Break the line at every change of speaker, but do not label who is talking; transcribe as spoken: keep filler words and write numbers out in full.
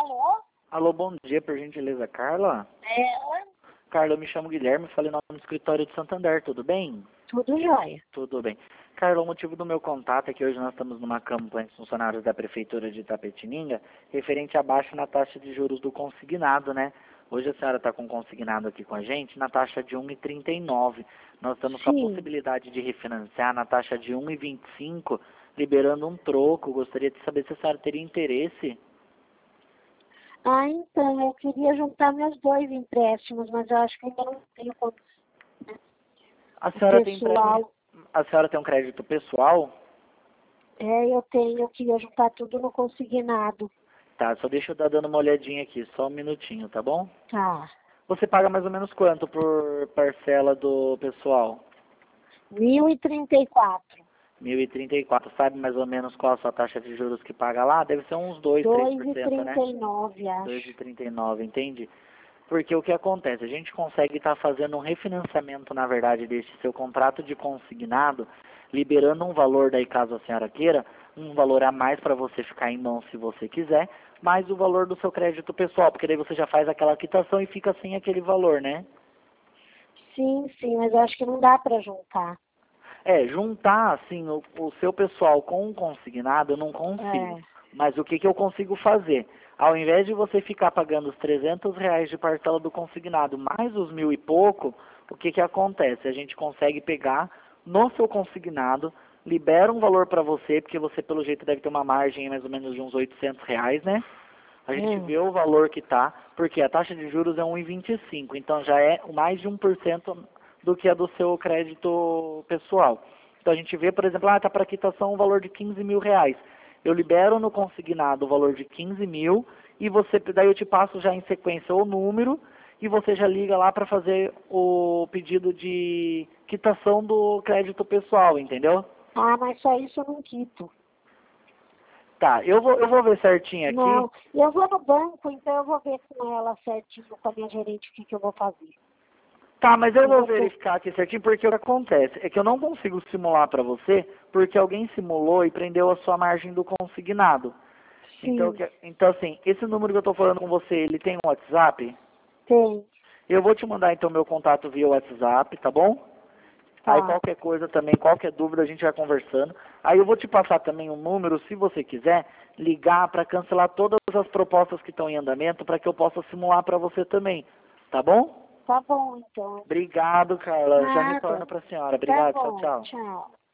Alô?
Alô, bom dia, por gentileza, Carla?
Ela?
Carla, eu me chamo Guilherme, falei no nome do escritório de Santander, tudo bem?
Tudo jóia.
Tudo bem. Carla, o motivo do meu contato é que hoje nós estamos numa campanha de funcionários da Prefeitura de Itapetininga, referente à baixa na taxa de juros do consignado, né? Hoje a senhora está com consignado aqui com a gente na taxa de um vírgula trinta e nove. Nós estamos com a
Sim.
possibilidade de refinanciar na taxa de um vírgula vinte e cinco, liberando um troco. Gostaria de saber se a senhora teria interesse.
Ah, então, eu queria juntar meus dois empréstimos, mas eu acho que ainda não tenho como.
A senhora tem
Pessoal.
pré- A senhora tem um crédito pessoal?
É, eu tenho, eu queria juntar tudo no consignado.
Tá, só deixa eu dar dando uma olhadinha aqui, só um minutinho, tá bom?
Tá.
Você paga mais ou menos quanto por parcela do pessoal?
Mil e trinta e quatro.
Mil e trinta e quatro. Sabe mais ou menos qual a sua taxa de juros que paga lá? Deve ser uns dois, três
Dois
por
e
cento, né?
trinta e nove, acho.
dois vírgula trinta e nove, entende? Porque o que acontece? A gente consegue estar fazendo um refinanciamento, na verdade, desse seu contrato de consignado, liberando um valor daí, caso a senhora queira, um valor a mais para você ficar em mão se você quiser, mais o valor do seu crédito pessoal, porque daí você já faz aquela quitação e fica sem aquele valor, né?
Sim, sim, mas eu acho que não dá para juntar.
É, juntar, assim, o, o seu pessoal com o consignado, eu não consigo.
É.
Mas o que, que eu consigo fazer? Ao invés de você ficar pagando os trezentos reais de parcela do consignado, mais os mil e pouco, o que, que acontece? A gente consegue pegar no seu consignado, libera um valor para você, porque você, pelo jeito, deve ter uma margem mais ou menos de uns oitocentos reais, né? A gente
Hum.
vê o valor que está, porque a taxa de juros é um vírgula vinte e cinco, então já é mais de um por cento do que a do seu crédito pessoal. Então a gente vê, por exemplo, ah, está para quitação um valor de quinze mil reais. Eu libero no consignado o valor de quinze mil e você, daí eu te passo já em sequência o número e você já liga lá para fazer o pedido de quitação do crédito pessoal, entendeu?
Ah, mas só isso eu não quito.
Tá, eu vou, eu vou ver certinho aqui.
Não, eu vou no banco, então eu vou ver com ela certinho, com a minha gerente, o que, que eu vou fazer.
Tá, mas eu
Eu
vou
vou ter-
verificar aqui certinho, porque o que acontece é que eu não consigo simular para você, porque alguém simulou e prendeu a sua margem do consignado. Então,
Sim,
que- então assim, esse número que eu estou falando com você, ele tem um WhatsApp?
tem.
Eu vou te mandar então meu contato via WhatsApp, tá bom? Aí
Tá,
qualquer coisa também, qualquer dúvida a gente vai conversando. Aí eu vou te passar também um número, se você quiser, ligar para cancelar todas as propostas que estão em andamento, para que eu possa simular para você também, tá bom?
tá bom então.
Obrigado, Carla. Já
Nada.
retorno para a senhora.
Tá
Obrigado, tchau,
bom,
tchau.
tchau.